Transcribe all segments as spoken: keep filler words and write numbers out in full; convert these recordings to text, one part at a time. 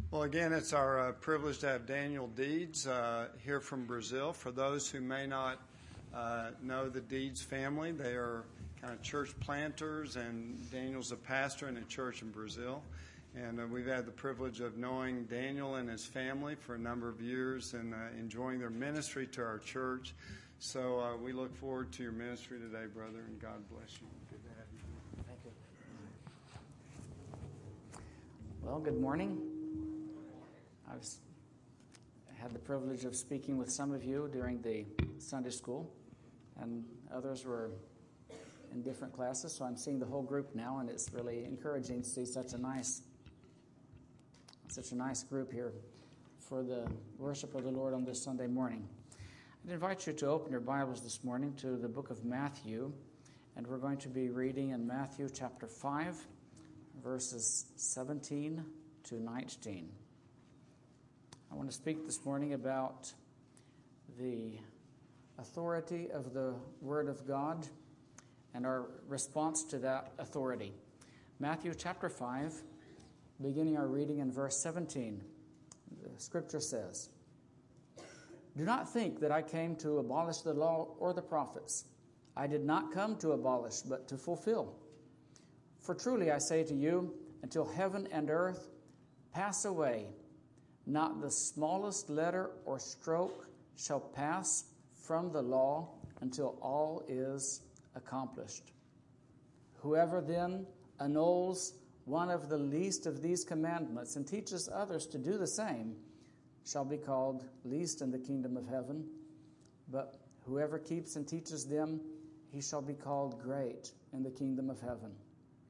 Well, again, it's our uh, privilege to have Daniel Deeds uh, here from Brazil. For those who may not uh, know the Deeds family, they are kind of church planters, and Daniel's a pastor in a church in Brazil. And uh, we've had the privilege of knowing Daniel and his family for a number of years and uh, enjoying their ministry to our church. So uh, we look forward to your ministry today, brother, and God bless you. Good to have you. Thank you. Well, good morning. I've had the privilege of speaking with some of you during the Sunday school, and others were in different classes, so I'm seeing the whole group now, and it's really encouraging to see such a nice, such a nice group here for the worship of the Lord on this Sunday morning. I'd invite you to open your Bibles this morning to the book of Matthew, and we're going to be reading in Matthew chapter five, verses seventeen to nineteen. I want to speak this morning about the authority of the Word of God and our response to that authority. Matthew chapter five, beginning our reading in verse seventeen. The Scripture says, "Do not think that I came to abolish the law or the prophets. I did not come to abolish, but to fulfill. For truly I say to you, until heaven and earth pass away, not the smallest letter or stroke shall pass from the law until all is accomplished. Whoever then annuls one of the least of these commandments and teaches others to do the same shall be called least in the kingdom of heaven. But whoever keeps and teaches them, he shall be called great in the kingdom of heaven."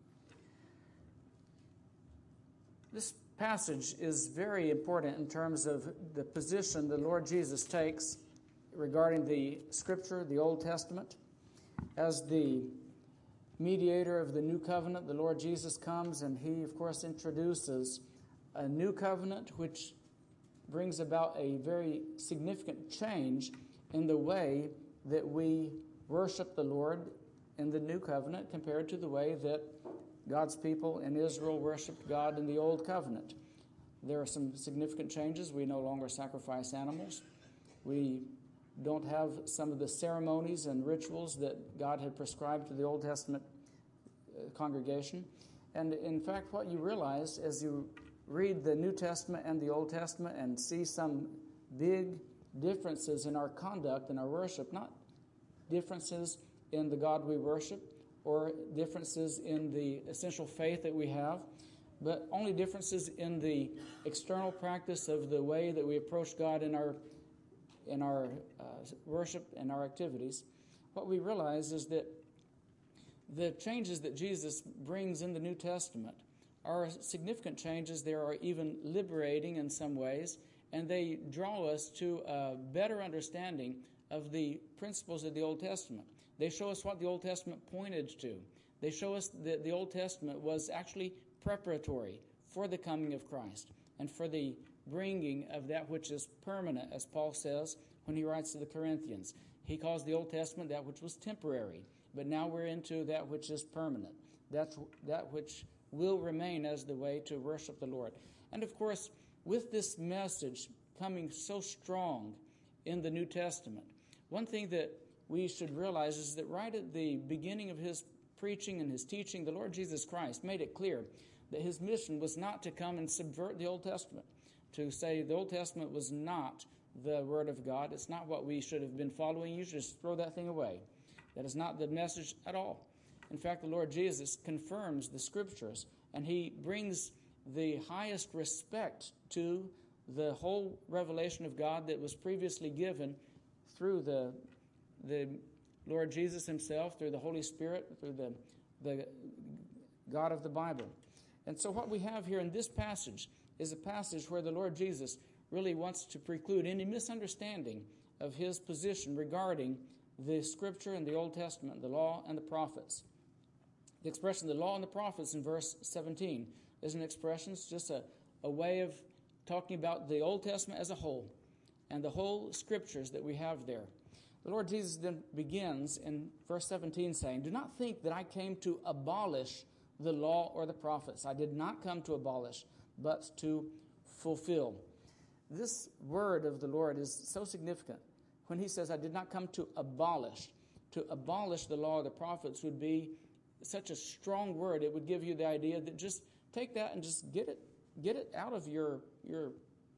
This passage is very important in terms of the position the Lord Jesus takes regarding the Scripture, the Old Testament. As the mediator of the new covenant, the Lord Jesus comes and he, of course, introduces a new covenant which brings about a very significant change in the way that we worship the Lord in the new covenant compared to the way that God's people in Israel worshiped God in the Old Covenant. There are some significant changes. We no longer sacrifice animals. We don't have some of the ceremonies and rituals that God had prescribed to the Old Testament congregation. And in fact, what you realize as you read the New Testament and the Old Testament and see some big differences in our conduct and our worship, not differences in the God we worship, or differences in the essential faith that we have, but only differences in the external practice of the way that we approach God in our in our uh, worship and our activities. What we realize is that the changes that Jesus brings in the New Testament are significant changes. They are even liberating in some ways, and they draw us to a better understanding of the principles of the Old Testament. They show us what the Old Testament pointed to. They show us that the Old Testament was actually preparatory for the coming of Christ and for the bringing of that which is permanent, as Paul says when he writes to the Corinthians. He calls the Old Testament that which was temporary, but now we're into that which is permanent, that's that which will remain as the way to worship the Lord. And of course, with this message coming so strong in the New Testament, one thing that we should realize is that right at the beginning of his preaching and his teaching, the Lord Jesus Christ made it clear that his mission was not to come and subvert the Old Testament, to say the Old Testament was not the Word of God. It's not what we should have been following. You should just throw that thing away. That is not the message at all. In fact, the Lord Jesus confirms the Scriptures, and he brings the highest respect to the whole revelation of God that was previously given through the the Lord Jesus himself, through the Holy Spirit, through the, the God of the Bible. And so what we have here in this passage is a passage where the Lord Jesus really wants to preclude any misunderstanding of his position regarding the Scripture and the Old Testament, the law and the prophets. The expression, the law and the prophets, in verse seventeen, is an expression, it's just a, a way of talking about the Old Testament as a whole and the whole Scriptures that we have there. The Lord Jesus then begins in verse seventeen saying, "Do not think that I came to abolish the law or the prophets. I did not come to abolish, but to fulfill. This word of the Lord is so significant. When he says, I did not come to abolish, to abolish the law of the prophets would be such a strong word. It would give you the idea that just take that and just get it, get it out of your, your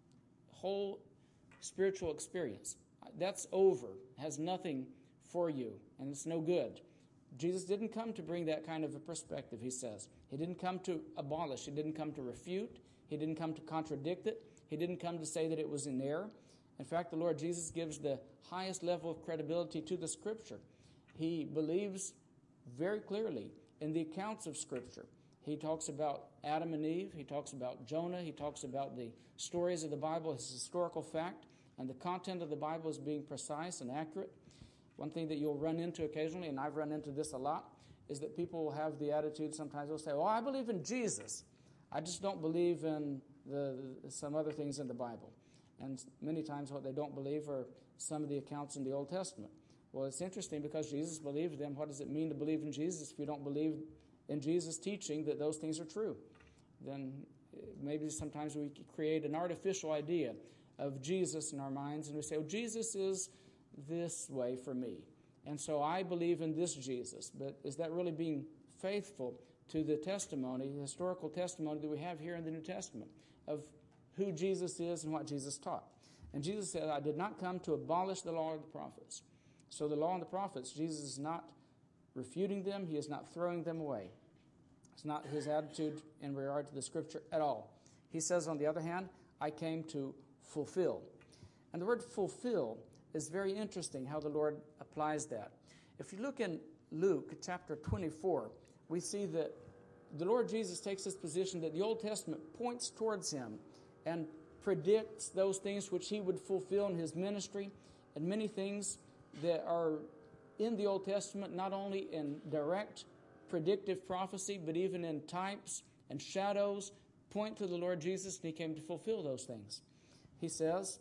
whole spiritual experience. That's over, has nothing for you, and it's no good. Jesus didn't come to bring that kind of a perspective, he says. He didn't come to abolish. He didn't come to refute. He didn't come to contradict it. He didn't come to say that it was in error. In fact, the Lord Jesus gives the highest level of credibility to the Scripture. He believes very clearly in the accounts of Scripture. He talks about Adam and Eve. He talks about Jonah. He talks about the stories of the Bible as historical fact, and the content of the Bible as being precise and accurate. One thing that you'll run into occasionally, and I've run into this a lot, is that people will have the attitude, sometimes they'll say, well, I believe in Jesus. I just don't believe in the, the some other things in the Bible. And many times what they don't believe are some of the accounts in the Old Testament. Well, it's interesting because Jesus believed them. What does it mean to believe in Jesus if you don't believe in Jesus' teaching that those things are true? Then maybe sometimes we create an artificial idea of Jesus in our minds, and we say, oh, Jesus is this way for me. And so I believe in this Jesus. But is that really being faithful to the testimony, the historical testimony that we have here in the New Testament of who Jesus is and what Jesus taught? And Jesus said, I did not come to abolish the law of the prophets. So the law and the prophets, Jesus is not refuting them. He is not throwing them away. It's not his attitude in regard to the Scripture at all. He says, on the other hand, I came to fulfill. And the word fulfill is very interesting how the Lord applies that. If you look in Luke chapter twenty-four, we see that the Lord Jesus takes this position that the Old Testament points towards him and predicts those things which he would fulfill in his ministry, and many things that are in the Old Testament, not only in direct predictive prophecy, but even in types and shadows, point to the Lord Jesus, and he came to fulfill those things. He says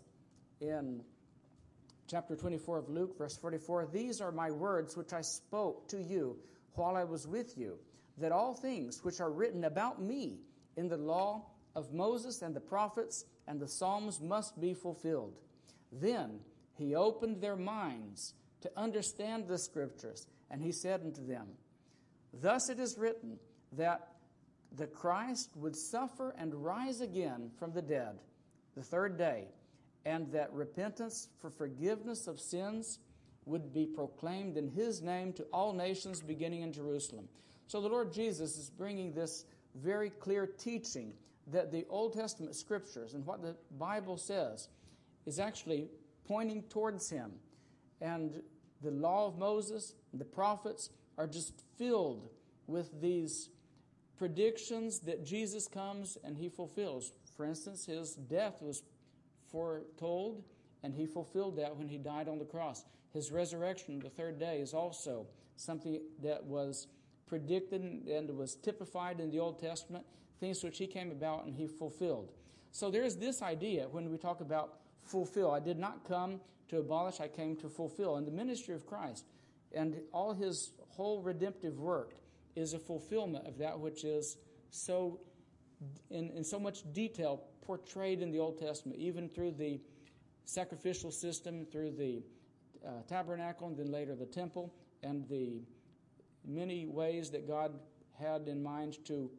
in chapter twenty-four of Luke, verse forty-four, these are my words which I spoke to you while I was with you, that all things which are written about me in the law of Moses and the prophets and the Psalms must be fulfilled. Then he opened their minds to understand the Scriptures, and he said unto them, thus it is written that the Christ would suffer and rise again from the dead the third day, and that repentance for forgiveness of sins would be proclaimed in his name to all nations beginning in Jerusalem. So the Lord Jesus is bringing this very clear teaching that the Old Testament Scriptures and what the Bible says is actually pointing towards him. And the law of Moses, the prophets, are just filled with these predictions that Jesus comes and he fulfills. For instance, his death was foretold, and he fulfilled that when he died on the cross. His resurrection the third day is also something that was predicted and was typified in the Old Testament, things which he came about and he fulfilled. So there's this idea when we talk about fulfill. I did not come to abolish, I came to fulfill. And the ministry of Christ and all his whole redemptive work is a fulfillment of that which is so in, in so much detail portrayed in the Old Testament, even through the sacrificial system, through the uh, tabernacle, and then later the temple, and the many ways that God had in mind to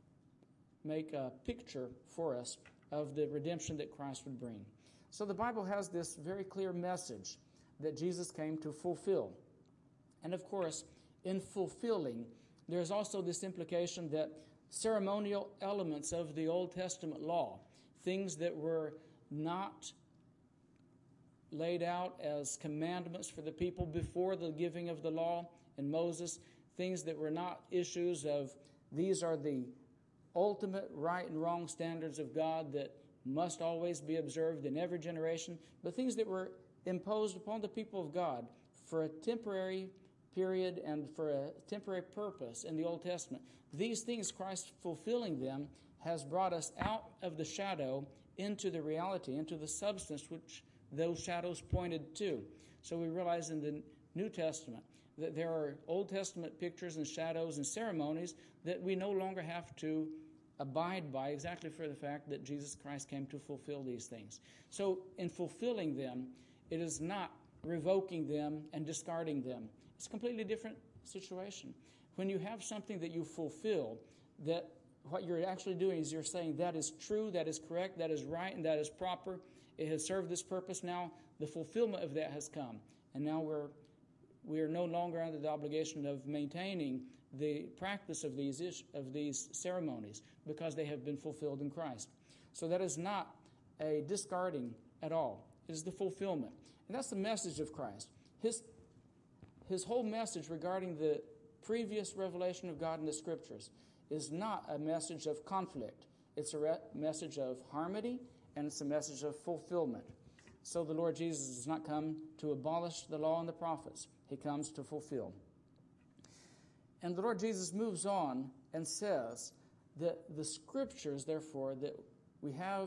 make a picture for us of the redemption that Christ would bring. So the Bible has this very clear message that Jesus came to fulfill. And of course, in fulfilling, there's also this implication that ceremonial elements of the Old Testament law, things that were not laid out as commandments for the people before the giving of the law in Moses, things that were not issues of these are the ultimate right and wrong standards of God that must always be observed in every generation, but things that were imposed upon the people of God for a temporary period and for a temporary purpose in the Old Testament. These things, Christ fulfilling them, has brought us out of the shadow into the reality, into the substance which those shadows pointed to. So we realize in the New Testament that there are Old Testament pictures and shadows and ceremonies that we no longer have to abide by exactly for the fact that Jesus Christ came to fulfill these things. So in fulfilling them, it is not revoking them and discarding them. It's a completely different situation. When you have something that you fulfill, that what you're actually doing is you're saying that is true, that is correct, that is right, and that is proper. It has served this purpose. Now the fulfillment of that has come. And now we're we are no longer under the obligation of maintaining the practice of these ish, of these ceremonies because they have been fulfilled in Christ. So that is not a discarding at all. It is the fulfillment. And that's the message of Christ. His, his whole message regarding the previous revelation of God in the Scriptures is not a message of conflict. It's a re- message of harmony, and it's a message of fulfillment. So the Lord Jesus does not come to abolish the law and the prophets. He comes to fulfill. And the Lord Jesus moves on and says that the Scriptures, therefore, that we have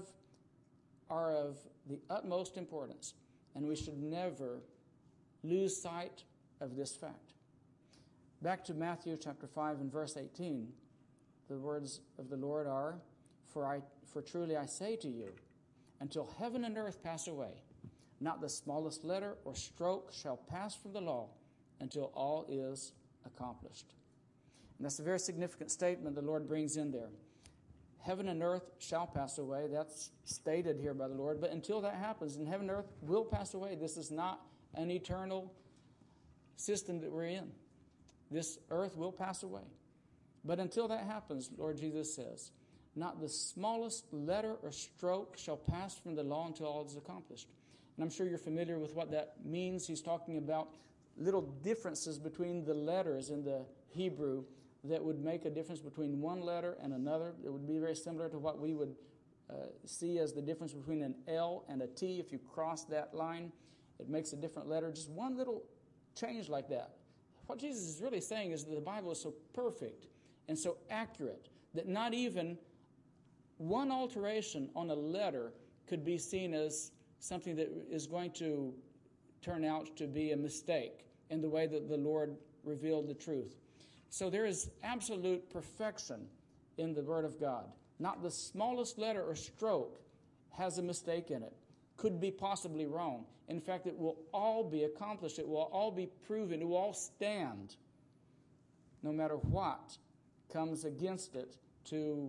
are of the utmost importance, and we should never lose sight of this fact. Back to Matthew chapter five and verse eighteen, the words of the Lord are, For I, for truly I say to you, until heaven and earth pass away, not the smallest letter or stroke shall pass from the law until all is accomplished. And that's a very significant statement the Lord brings in there. Heaven and earth shall pass away. That's stated here by the Lord. But until that happens, and heaven and earth will pass away. This is not an eternal system that we're in. This earth will pass away. But until that happens, Lord Jesus says, not the smallest letter or stroke shall pass from the law until all is accomplished. And I'm sure you're familiar with what that means. He's talking about little differences between the letters in the Hebrew that would make a difference between one letter and another. It would be very similar to what we would uh, see as the difference between an L and a T. If you cross that line, it makes a different letter. Just one little change like that. What Jesus is really saying is that the Bible is so perfect and so accurate that not even one alteration on a letter could be seen as something that is going to turn out to be a mistake in the way that the Lord revealed the truth. So there is absolute perfection in the Word of God. Not the smallest letter or stroke has a mistake in it, could be possibly wrong. In fact, it will all be accomplished. It will all be proven. It will all stand, no matter what comes against it to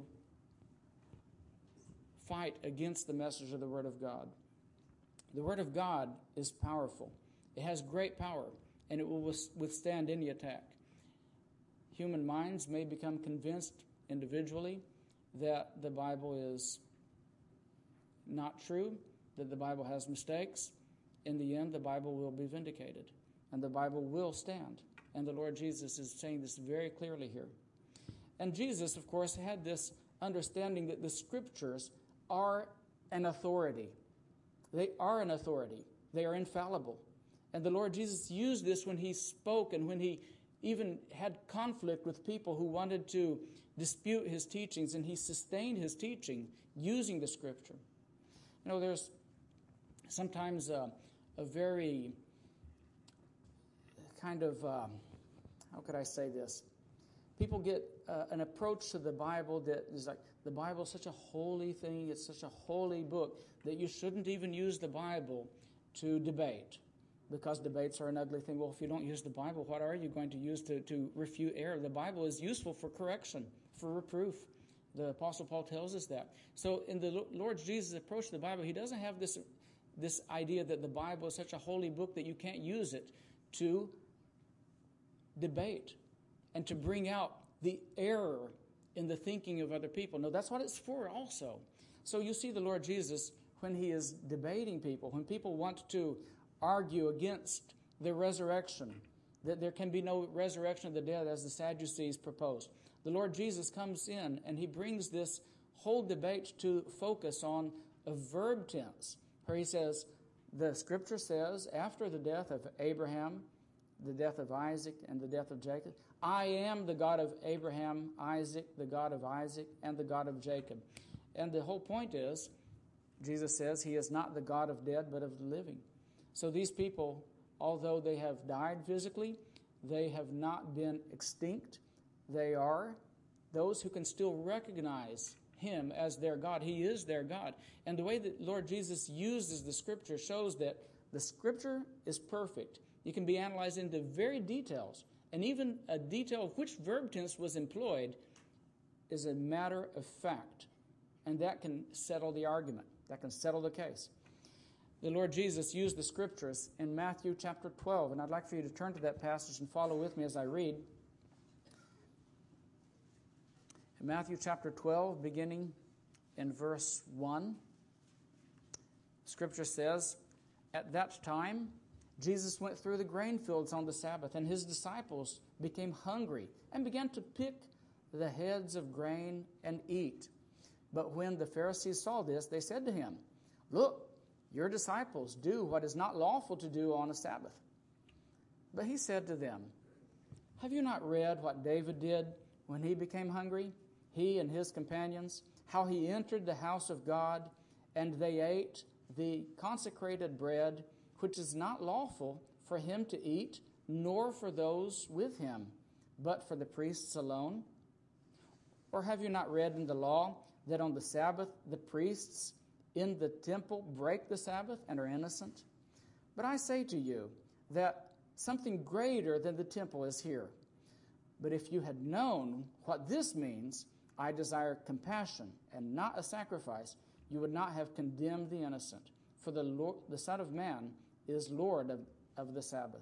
fight against the message of the Word of God. The Word of God is powerful. It has great power, and it will withstand any attack. Human minds may become convinced individually that the Bible is not true, that the Bible has mistakes. In the end, the Bible will be vindicated, and the Bible will stand. And the Lord Jesus is saying this very clearly here. And Jesus, of course, had this understanding that the Scriptures are an authority. They are an authority. They are infallible. And the Lord Jesus used this when he spoke and when he even had conflict with people who wanted to dispute his teachings, and he sustained his teaching using the Scripture. You know, there's sometimes a, a very kind of, um, how could I say this? People get uh, an approach to the Bible that is like, the Bible is such a holy thing, it's such a holy book, that you shouldn't even use the Bible to debate, because debates are an ugly thing. Well, if you don't use the Bible, what are you going to use to, to refute error? The Bible is useful for correction, for reproof. The Apostle Paul tells us that. So in the Lord Jesus' approach to the Bible, he doesn't have this, this idea that the Bible is such a holy book that you can't use it to debate and to bring out the error in the thinking of other people. No, that's what it's for also. So you see the Lord Jesus, when he is debating people, when people want to argue against the resurrection, that there can be no resurrection of the dead as the Sadducees proposed, the Lord Jesus comes in and he brings this whole debate to focus on a verb tense, where he says, the Scripture says, after the death of Abraham, the death of Isaac, and the death of Jacob, I am the God of Abraham, Isaac, the God of Isaac, and the God of Jacob. And the whole point is, Jesus says he is not the God of dead, but of the living. So these people, although they have died physically, they have not been extinct. They are those who can still recognize Him as their God. He is their God. And the way that Lord Jesus uses the Scripture shows that the Scripture is perfect. It can be analyzed into very details. And even a detail of which verb tense was employed is a matter of fact. And that can settle the argument. That can settle the case. The Lord Jesus used the Scriptures in Matthew chapter twelve. And I'd like for you to turn to that passage and follow with me as I read. In Matthew chapter twelve, beginning in verse one, Scripture says, "At that time, Jesus went through the grain fields on the Sabbath, and His disciples became hungry and began to pick the heads of grain and eat. But when the Pharisees saw this, they said to Him, 'Look, your disciples do what is not lawful to do on a Sabbath.' But He said to them, 'Have you not read what David did when he became hungry, he and his companions, how he entered the house of God, and they ate the consecrated bread, which is not lawful for him to eat, nor for those with him, but for the priests alone? Or have you not read in the law that on the Sabbath the priests in the temple break the Sabbath and are innocent? But I say to you that something greater than the temple is here. But if you had known what this means, I desire compassion and not a sacrifice, you would not have condemned the innocent. For the Lord, the Son of Man is Lord of, of the Sabbath."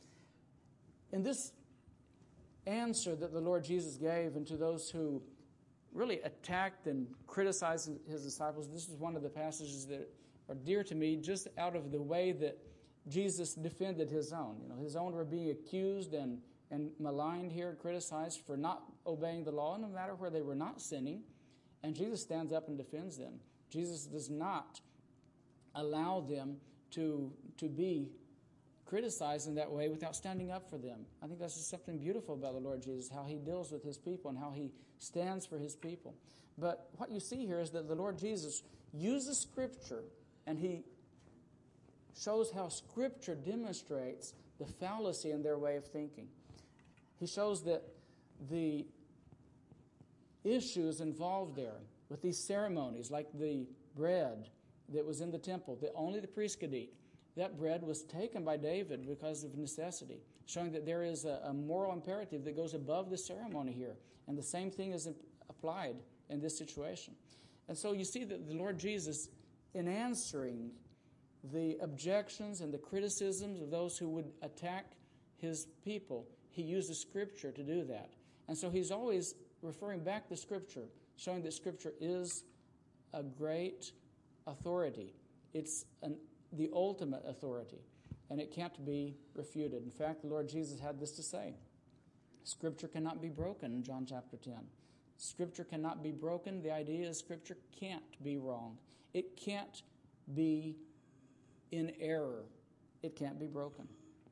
In this answer that the Lord Jesus gave unto those who really attacked and criticized His disciples, this is one of the passages that are dear to me, just out of the way that Jesus defended His own. You know, His own were being accused and, and maligned here, criticized for not obeying the law, no matter where they were not sinning. And Jesus stands up and defends them. Jesus does not allow them to, to be criticized in that way without standing up for them. I think that's just something beautiful about the Lord Jesus, how He deals with His people and how He stands for His people. But what you see here is that the Lord Jesus uses Scripture, and He shows how Scripture demonstrates the fallacy in their way of thinking. He shows that the issues involved there with these ceremonies, like the bread that was in the temple that only the priest could eat, that bread was taken by David because of necessity, showing that there is a, a moral imperative that goes above the ceremony here. And the same thing is applied in this situation. And so you see that the Lord Jesus, in answering the objections and the criticisms of those who would attack His people, He uses Scripture to do that. And so He's always referring back to Scripture, showing that Scripture is a great authority. It's an, the ultimate authority, and it can't be refuted. In fact, the Lord Jesus had this to say: Scripture cannot be broken in John chapter ten. Scripture cannot be broken. The idea is Scripture can't be wrong. It can't be in error. It can't be broken.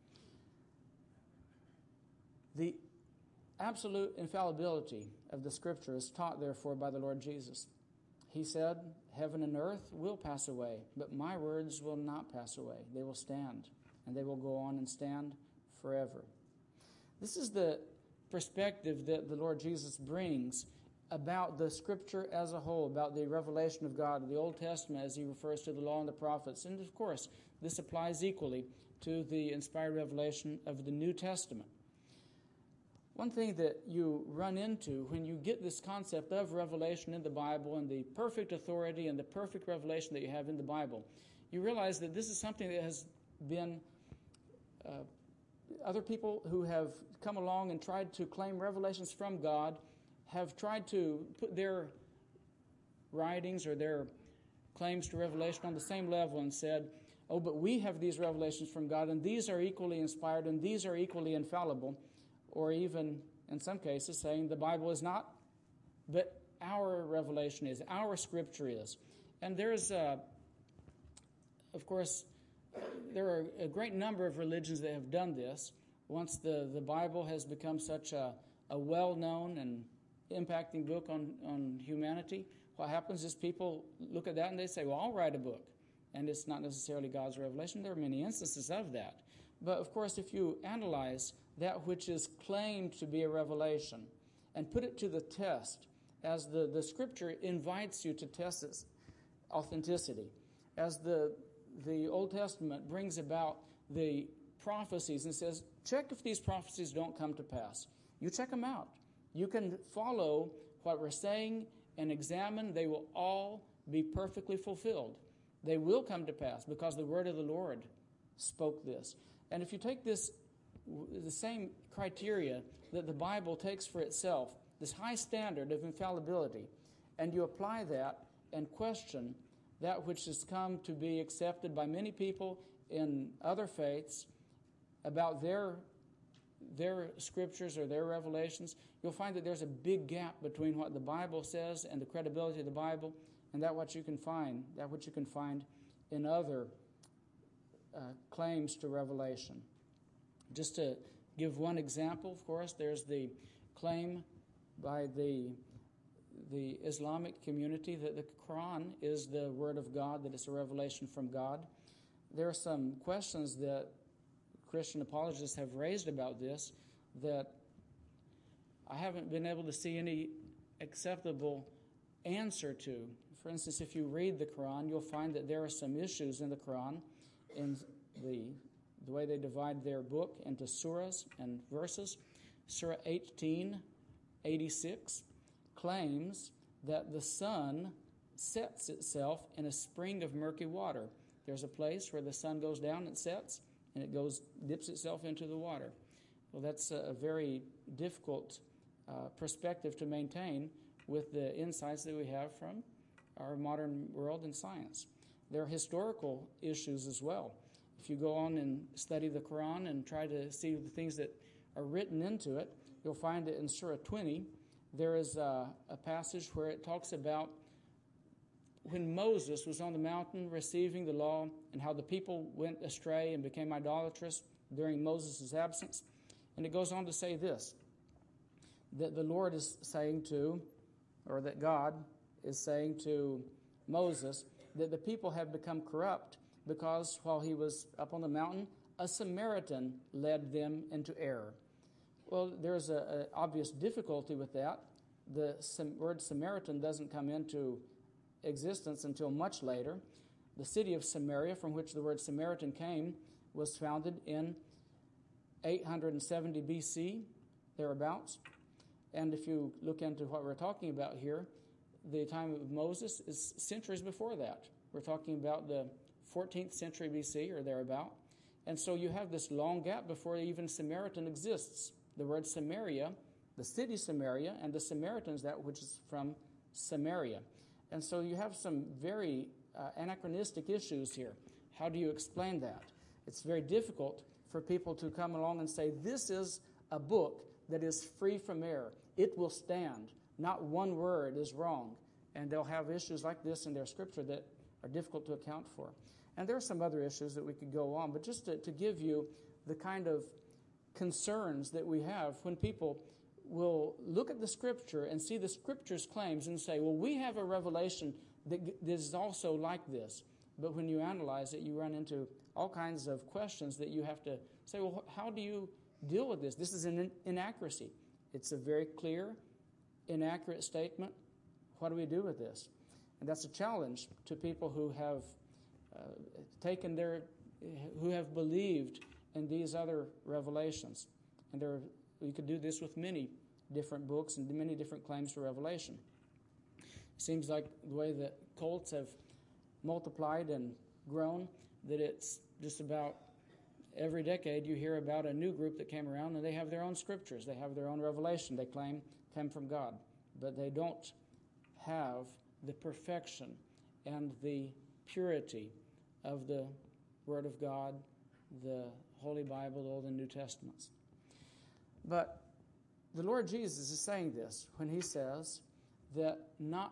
The absolute infallibility of the Scripture is taught, therefore, by the Lord Jesus. He said, "Heaven and earth will pass away, but my words will not pass away. They will stand, and they will go on and stand forever." This is the perspective that the Lord Jesus brings about the Scripture as a whole, about the revelation of God, the Old Testament as He refers to the law and the prophets. And, of course, this applies equally to the inspired revelation of the New Testament. One thing that you run into when you get this concept of revelation in the Bible and the perfect authority and the perfect revelation that you have in the Bible, you realize that this is something that has been, uh, other people who have come along and tried to claim revelations from God have tried to put their writings or their claims to revelation on the same level and said, oh, but we have these revelations from God, and these are equally inspired, and these are equally infallible. Or even, in some cases, saying the Bible is not, but our revelation is, our Scripture is. And there's, uh, of course, there are a great number of religions that have done this. Once the, the Bible has become such a, a well-known and impacting book on, on humanity, what happens is people look at that and they say, well, I'll write a book. And it's not necessarily God's revelation. There are many instances of that. But, of course, if you analyze that which is claimed to be a revelation and put it to the test as the, the Scripture invites you to test its authenticity. As the, the Old Testament brings about the prophecies and says, check if these prophecies don't come to pass. You check them out. You can follow what we're saying and examine. They will all be perfectly fulfilled. They will come to pass because the word of the Lord spoke this. And if you take this, the same criteria that the Bible takes for itself, this high standard of infallibility, and you apply that and question that which has come to be accepted by many people in other faiths about their their scriptures or their revelations, you'll find that there's a big gap between what the Bible says and the credibility of the Bible and that what you can find, that which you can find in other uh, claims to revelation. Just to give one example, of course, there's the claim by the the Islamic community that the Quran is the Word of God, that it's a revelation from God. There are some questions that Christian apologists have raised about this that I haven't been able to see any acceptable answer to. For instance, if you read the Quran, you'll find that there are some issues in the Quran in the, the way they divide their book into surahs and verses. Surah eighteen eighty-six claims that the sun sets itself in a spring of murky water. There's a place where the sun goes down and sets, and it goes dips itself into the water. Well, that's a very difficult uh, perspective to maintain with the insights that we have from our modern world and science. There are historical issues as well. If you go on and study the Quran and try to see the things that are written into it, you'll find that in Surah twenty, there is a, a passage where it talks about when Moses was on the mountain receiving the law and how the people went astray and became idolatrous during Moses' absence. And it goes on to say this, that the Lord is saying to, or that God is saying to Moses, that the people have become corrupt because while he was up on the mountain, a Samaritan led them into error. Well, there's an obvious difficulty with that. The Sam- word Samaritan doesn't come into existence until much later. The city of Samaria, from which the word Samaritan came, was founded in eight hundred seventy B C, thereabouts. And if you look into what we're talking about here, the time of Moses is centuries before that. We're talking about the fourteenth century B C or thereabout. And so you have this long gap before even Samaritan exists. The word Samaria, the city Samaria, and the Samaritans, that which is from Samaria. And so you have some very uh, anachronistic issues here. How do you explain that? It's very difficult for people to come along and say, this is a book that is free from error. It will stand. Not one word is wrong. And they'll have issues like this in their scripture that are difficult to account for. And there are some other issues that we could go on, but just to, to give you the kind of concerns that we have when people will look at the Scripture and see the Scripture's claims and say, well, we have a revelation that is also like this. But when you analyze it, you run into all kinds of questions that you have to say, well, how do you deal with this? This is an inaccuracy. It's a very clear, inaccurate statement. What do we do with this? And that's a challenge to people who have uh, taken their, who have believed in these other revelations. And there, you could do this with many different books and many different claims to revelation. It seems like the way that cults have multiplied and grown, that it's just about every decade you hear about a new group that came around and they have their own scriptures. They have their own revelation they claim came from God. But they don't have the perfection and the purity of the Word of God, the Holy Bible, the Old and New Testaments. But the Lord Jesus is saying this when he says that not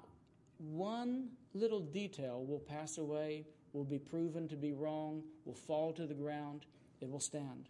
one little detail will pass away, will be proven to be wrong, will fall to the ground, it will stand.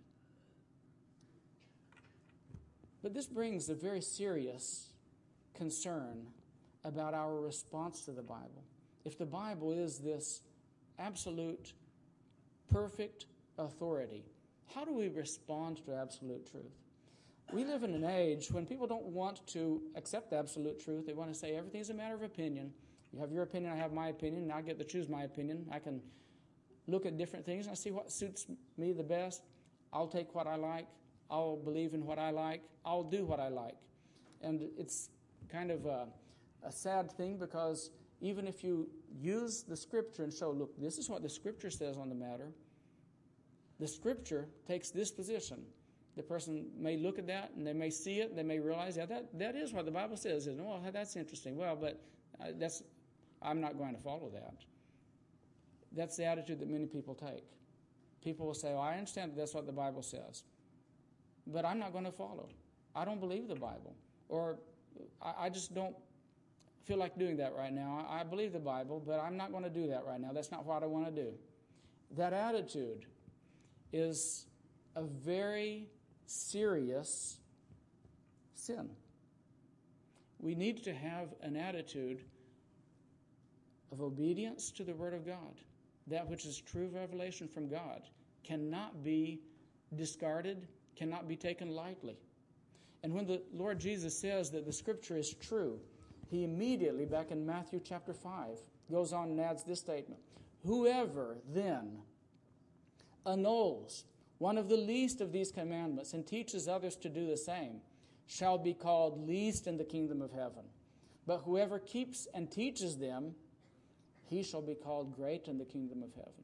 But this brings a very serious concern about our response to the Bible. If the Bible is this absolute, perfect authority, how do we respond to absolute truth? We live in an age when people don't want to accept absolute truth. They want to say everything's a matter of opinion. You have your opinion, I have my opinion, and I get to choose my opinion. I can look at different things and I see what suits me the best. I'll take what I like. I'll believe in what I like. I'll do what I like. And it's kind of a, a sad thing, because even if you use the Scripture and show, look, this is what the Scripture says on the matter, the Scripture takes this position. The person may look at that and they may see it, they may realize, yeah, that, that is what the Bible says. And, well, that's interesting. Well, but uh, that's I'm not going to follow that. That's the attitude that many people take. People will say, well, I understand that that's what the Bible says, but I'm not going to follow. I don't believe the Bible. Or I, I just don't feel like doing that right now. I, I believe the Bible, but I'm not going to do that right now. That's not what I want to do. That attitude is a very serious sin. We need to have an attitude of obedience to the Word of God. That which is true revelation from God cannot be discarded, cannot be taken lightly. And when the Lord Jesus says that the Scripture is true, He immediately, back in Matthew chapter five, goes on and adds this statement: whoever then annuls one of the least of these commandments and teaches others to do the same shall be called least in the kingdom of heaven. But whoever keeps and teaches them, he shall be called great in the kingdom of heaven.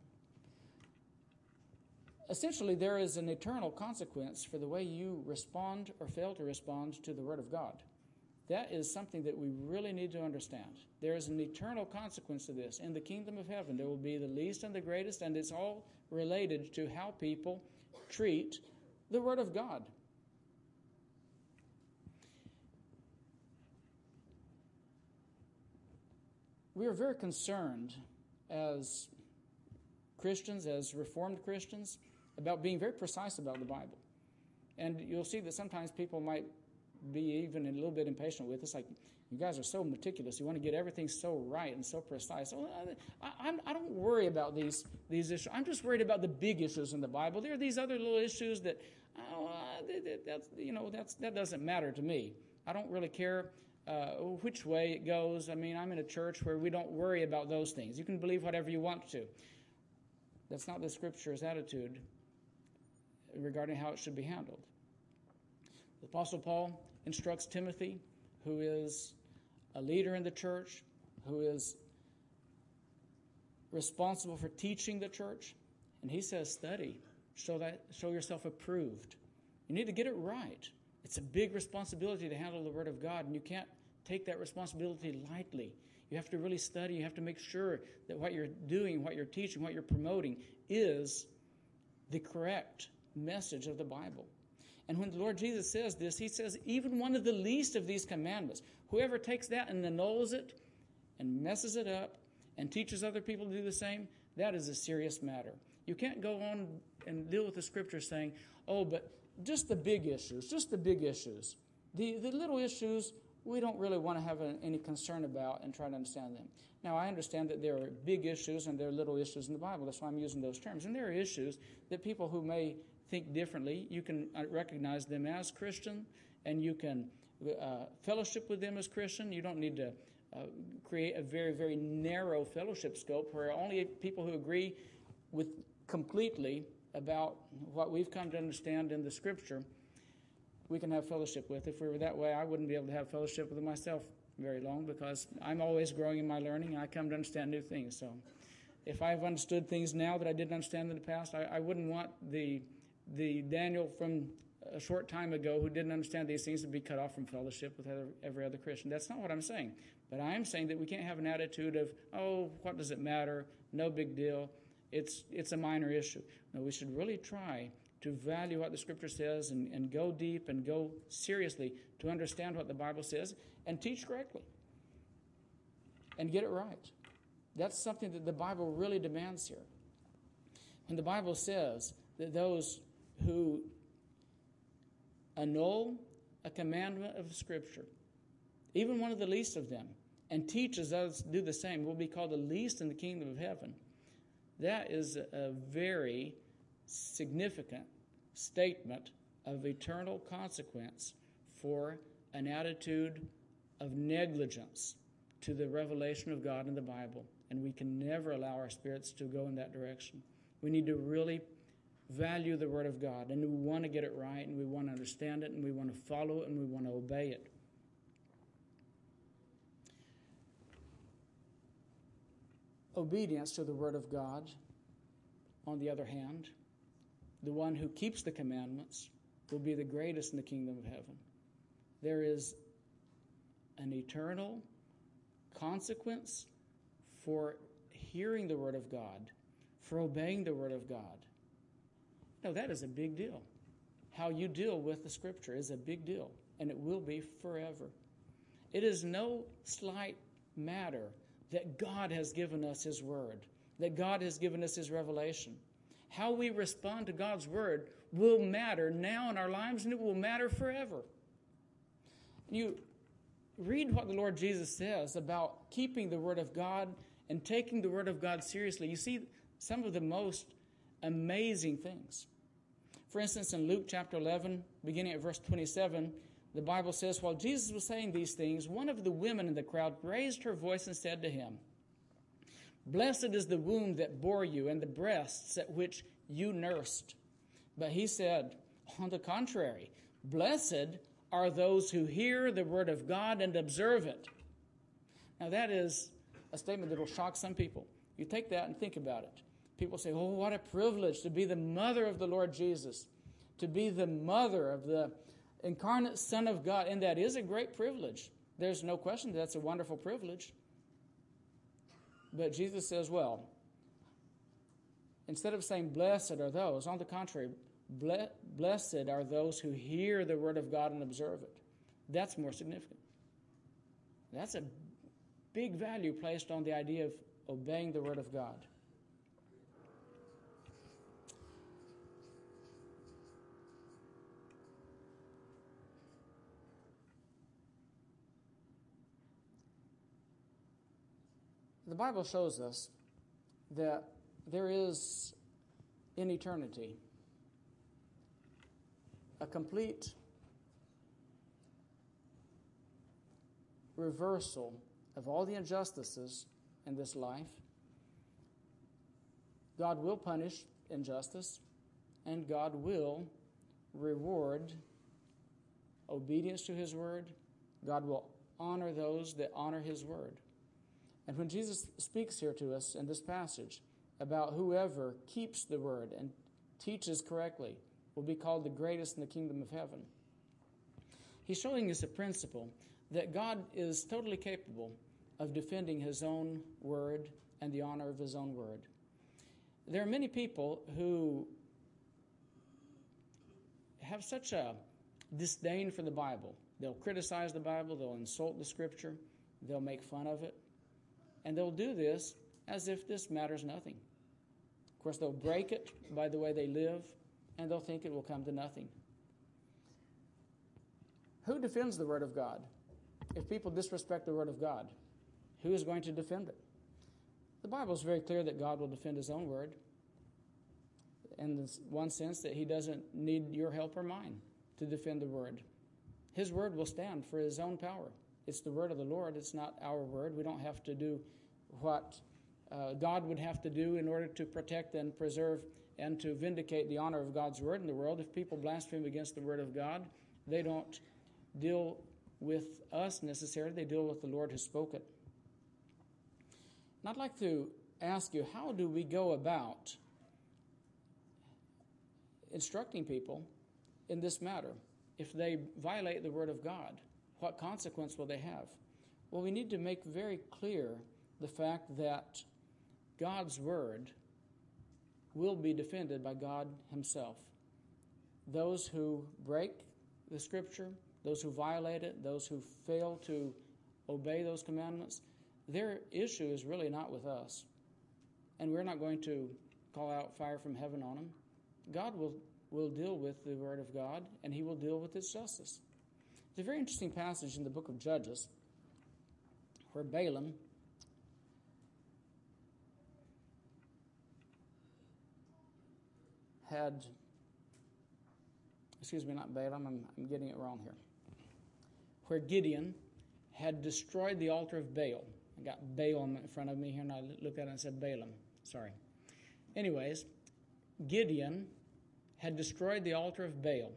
Essentially, there is an eternal consequence for the way you respond or fail to respond to the Word of God. That is something that we really need to understand. There is an eternal consequence to this. In the kingdom of heaven, there will be the least and the greatest, and it's all related to how people treat the Word of God. We are very concerned as Christians, as Reformed Christians, about being very precise about the Bible. And you'll see that sometimes people might be even a little bit impatient with us, like, you guys are so meticulous. You want to get everything so right and so precise. Oh, I, I, I don't worry about these, these issues. I'm just worried about the big issues in the Bible. There are these other little issues that, oh, uh, that, that's, you know, that's, that doesn't matter to me. I don't really care uh, which way it goes. I mean, I'm in a church where we don't worry about those things. You can believe whatever you want to. That's not the Scripture's attitude regarding how it should be handled. The Apostle Paul instructs Timothy, who is a leader in the church, who is responsible for teaching the church, and he says, study, show that, show yourself approved. You need to get it right. It's a big responsibility to handle the Word of God, and you can't take that responsibility lightly. You have to really study. You have to make sure that what you're doing, what you're teaching, what you're promoting is the correct message of the Bible. And when the Lord Jesus says this, he says, even one of the least of these commandments, whoever takes that and annuls it and messes it up and teaches other people to do the same, that is a serious matter. You can't go on and deal with the Scripture saying, oh, but just the big issues, just the big issues. The, the little issues, we don't really want to have a, any concern about and try to understand them. Now, I understand that there are big issues and there are little issues in the Bible. That's why I'm using those terms. And there are issues that people who may think differently, you can recognize them as Christian, and you can uh, fellowship with them as Christian. You don't need to uh, create a very, very narrow fellowship scope where only people who agree with completely about what we've come to understand in the Scripture we can have fellowship with. If we were that way, I wouldn't be able to have fellowship with myself very long, because I'm always growing in my learning and I come to understand new things. So if I've understood things now that I didn't understand in the past, I, I wouldn't want the the Daniel from a short time ago who didn't understand these things to be cut off from fellowship with other, every other Christian. That's not what I'm saying. But I am saying that we can't have an attitude of, oh, what does it matter? No big deal. It's it's a minor issue. No, we should really try to value what the Scripture says and, and go deep and go seriously to understand what the Bible says and teach correctly and get it right. That's something that the Bible really demands here. When the Bible says that those who annul a commandment of the Scripture, even one of the least of them, and teaches others to do the same, will be called the least in the kingdom of heaven. That is a very significant statement of eternal consequence for an attitude of negligence to the revelation of God in the Bible. And we can never allow our spirits to go in that direction. We need to really value the Word of God, and we want to get it right, and we want to understand it, and we want to follow it, and we want to obey it. Obedience to the Word of God, on the other hand, the one who keeps the commandments will be the greatest in the kingdom of heaven. There is an eternal consequence for hearing the Word of God, for obeying the Word of God. No, that is a big deal. How you deal with the Scripture is a big deal, and it will be forever. It is no slight matter that God has given us His Word, that God has given us His revelation. How we respond to God's Word will matter now in our lives, and it will matter forever. You read what the Lord Jesus says about keeping the Word of God and taking the Word of God seriously. You see some of the most amazing things. For instance, in Luke chapter eleven, beginning at verse twenty-seven, the Bible says, while Jesus was saying these things, one of the women in the crowd raised her voice and said to him, "Blessed is the womb that bore you and the breasts at which you nursed." But he said, on the contrary, blessed are those who hear the word of God and observe it. Now that is a statement that will shock some people. You take that and think about it. People say, oh, what a privilege to be the mother of the Lord Jesus, to be the mother of the incarnate Son of God. And that is a great privilege. There's no question that's a wonderful privilege. But Jesus says, well, instead of saying blessed are those, on the contrary, ble- blessed are those who hear the word of God and observe it. That's more significant. That's a big value placed on the idea of obeying the word of God. The Bible shows us that there is, in eternity, a complete reversal of all the injustices in this life. God will punish injustice, and God will reward obedience to His word. God will honor those that honor His word. And when Jesus speaks here to us in this passage about whoever keeps the word and teaches correctly will be called the greatest in the kingdom of heaven, He's showing us a principle that God is totally capable of defending His own word and the honor of His own word. There are many people who have such a disdain for the Bible. They'll criticize the Bible, they'll insult the Scripture, they'll make fun of it. And they'll do this as if this matters nothing. Of course, they'll break it by the way they live, and they'll think it will come to nothing. Who defends the Word of God? If people disrespect the Word of God, who is going to defend it? The Bible is very clear that God will defend His own Word, in this one sense that He doesn't need your help or mine to defend the Word. His Word will stand for His own power. It's the word of the Lord. It's not our word. We don't have to do what uh, God would have to do in order to protect and preserve and to vindicate the honor of God's word in the world. If people blaspheme against the word of God, they don't deal with us necessarily. They deal with the Lord who spoke it. And I'd like to ask you, how do we go about instructing people in this matter? If they violate the word of God, what consequence will they have? Well, we need to make very clear the fact that God's word will be defended by God Himself. Those who break the Scripture, those who violate it, those who fail to obey those commandments, their issue is really not with us. And we're not going to call out fire from heaven on them. God will, will deal with the word of God, and He will deal with its justice. There's a very interesting passage in the book of Judges where Balaam had excuse me, not Balaam, I'm, I'm getting it wrong here, where Gideon had destroyed the altar of Baal. I got Balaam in front of me here, and I looked at it and said Balaam. Sorry. Anyways, Gideon had destroyed the altar of Baal.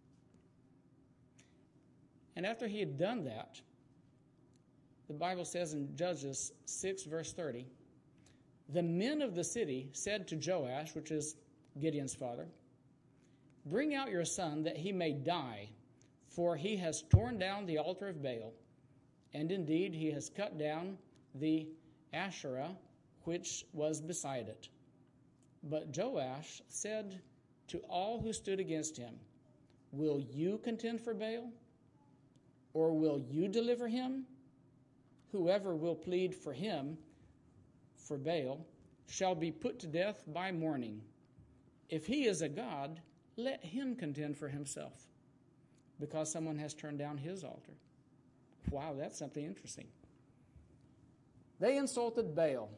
And after he had done that, the Bible says in Judges six, verse thirty, the men of the city said to Joash, which is Gideon's father, bring out your son that he may die, for he has torn down the altar of Baal, and indeed he has cut down the Asherah which was beside it. But Joash said to all who stood against him, will you contend for Baal, or will you deliver him? Whoever will plead for him, for Baal, shall be put to death by morning. If he is a god, let him contend for himself, because someone has turned down his altar. Wow, that's something interesting. They insulted Baal.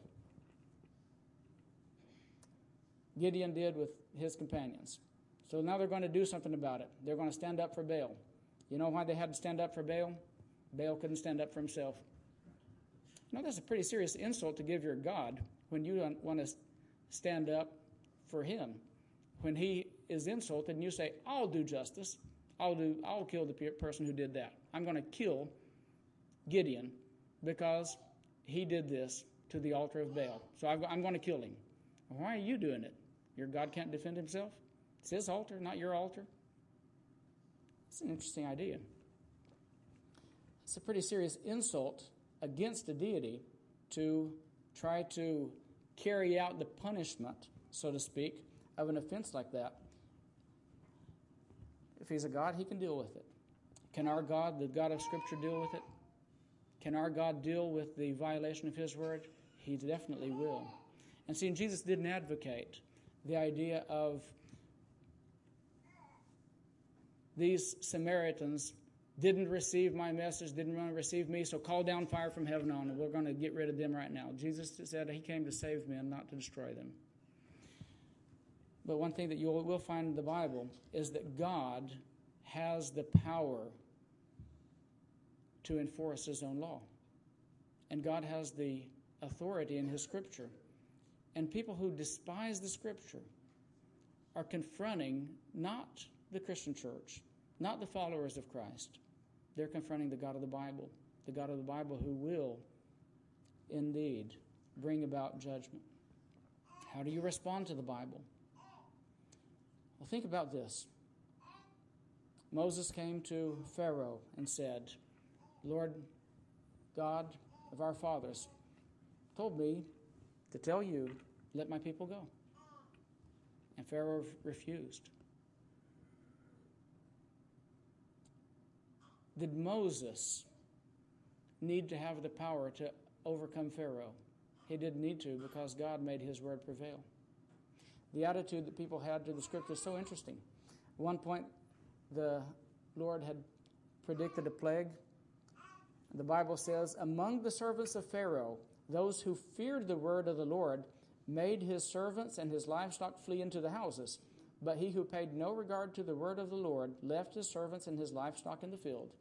Gideon did with his companions. So now they're going to do something about it. They're going to stand up for Baal. You know why they had to stand up for Baal? Baal couldn't stand up for himself. Now, that's a pretty serious insult to give your God when you don't want to stand up for him. When he is insulted and you say, I'll do justice, I'll do, I'll kill the person who did that. I'm going to kill Gideon because he did this to the altar of Baal. So I'm going to kill him. Why are you doing it? Your God can't defend himself? It's his altar, not your altar. It's an interesting idea. It's a pretty serious insult against a deity to try to carry out the punishment, so to speak, of an offense like that. If he's a God, he can deal with it. Can our God, the God of Scripture, deal with it? Can our God deal with the violation of his word? He definitely will. And see, Jesus didn't advocate the idea of these Samaritans didn't receive my message, didn't want to receive me, so call down fire from heaven on them. We're going to get rid of them right now. Jesus said he came to save men, not to destroy them. But one thing that you will find in the Bible is that God has the power to enforce his own law. And God has the authority in his Scripture. And people who despise the Scripture are confronting not the Christian church, not the followers of Christ. They're confronting the God of the Bible, the God of the Bible who will indeed bring about judgment. How do you respond to the Bible? Well, think about this. Moses came to Pharaoh and said, Lord God of our fathers told me to tell you, let my people go. And Pharaoh refused. Did Moses need to have the power to overcome Pharaoh? He didn't need to because God made his word prevail. The attitude that people had to the Scripture is so interesting. At one point, the Lord had predicted a plague. The Bible says, among the servants of Pharaoh, those who feared the word of the Lord made his servants and his livestock flee into the houses. But he who paid no regard to the word of the Lord left his servants and his livestock in the field.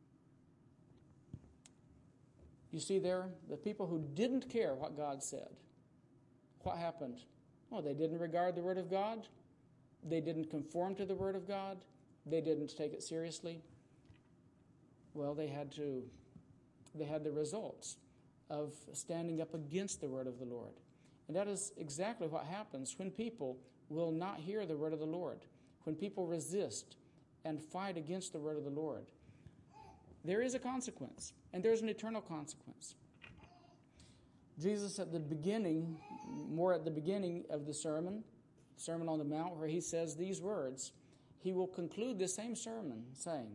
You see there, the people who didn't care what God said, what happened? Well, they didn't regard the word of God. They didn't conform to the word of God. They didn't take it seriously. Well, they had to, they had the results of standing up against the word of the Lord. And that is exactly what happens when people will not hear the word of the Lord, when people resist and fight against the word of the Lord. There is a consequence, and there's an eternal consequence. Jesus at the beginning, more at the beginning of the sermon, Sermon on the Mount, where he says these words, he will conclude the same sermon saying,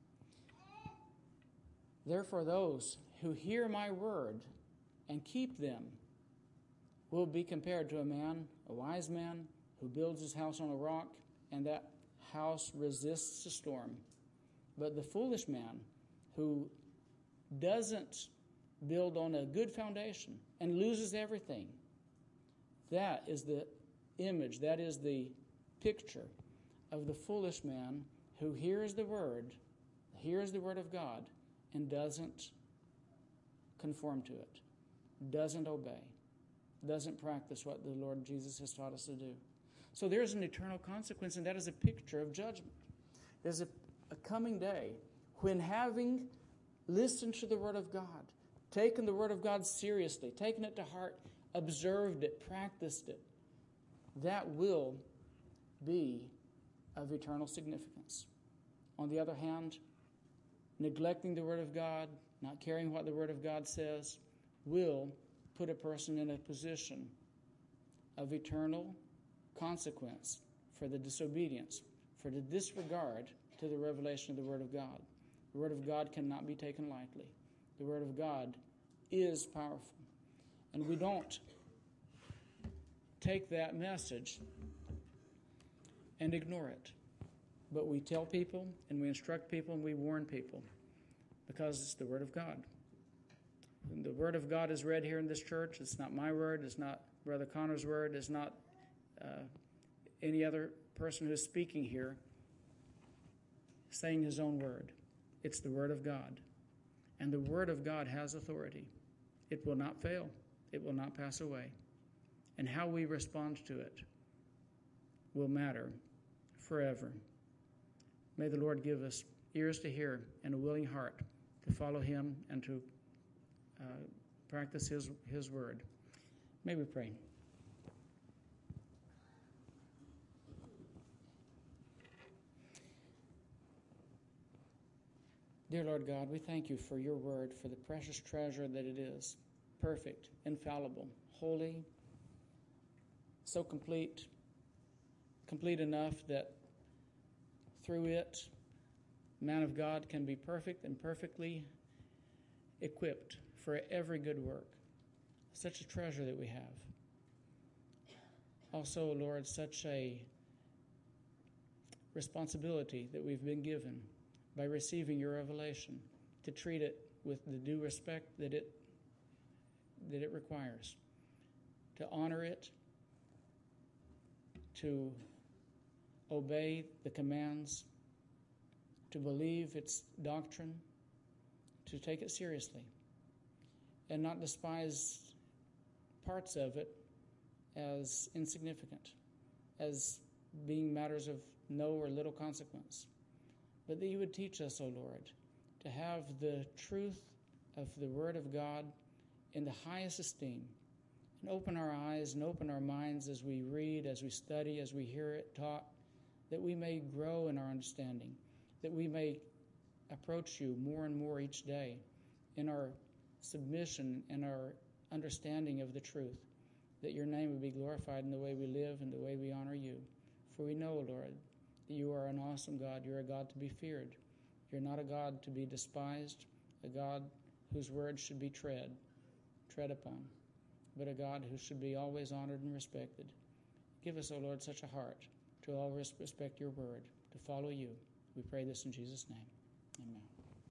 therefore those who hear my word and keep them will be compared to a man, a wise man, who builds his house on a rock, and that house resists a storm. But the foolish man who doesn't build on a good foundation and loses everything, that is the image, that is the picture of the foolish man who hears the word, hears the word of God, and doesn't conform to it, doesn't obey, doesn't practice what the Lord Jesus has taught us to do. So there's an eternal consequence, and that is a picture of judgment. There's a, a coming day when, having listened to the word of God, taken the word of God seriously, taken it to heart, observed it, practiced it, that will be of eternal significance. On the other hand, neglecting the word of God, not caring what the word of God says, will put a person in a position of eternal consequence for the disobedience, for the disregard to the revelation of the word of God. The word of God cannot be taken lightly. The word of God is powerful. And we don't take that message and ignore it. But we tell people, and we instruct people, and we warn people, because it's the word of God. When the word of God is read here in this church, it's not my word, it's not Brother Connor's word, it's not uh, any other person who is speaking here saying his own word. It's the word of God. And the word of God has authority. It will not fail. It will not pass away. And how we respond to it will matter forever. May the Lord give us ears to hear and a willing heart to follow him and to uh, practice his, his word. May we pray. Dear Lord God, we thank you for your word, for the precious treasure that it is, perfect, infallible, holy, so complete, complete enough that through it, man of God can be perfect and perfectly equipped for every good work. Such a treasure that we have. Also, Lord, such a responsibility that we've been given by receiving your revelation to treat it with the due respect that it that it requires, to honor it, to obey the commands, to believe its doctrine, to take it seriously, and not despise parts of it as insignificant, as being matters of no or little consequence. But that you would teach us, O Lord, to have the truth of the Word of God in the highest esteem, and open our eyes and open our minds as we read, as we study, as we hear it taught, that we may grow in our understanding, that we may approach you more and more each day in our submission and our understanding of the truth, that your name would be glorified in the way we live and the way we honor you. For we know, Lord, that you are an awesome God. You're a God to be feared. You're not a God to be despised, a God whose word should be tread, tread upon, but a God who should be always honored and respected. Give us, O Lord, such a heart to always respect your word, to follow you. We pray this in Jesus' name. Amen.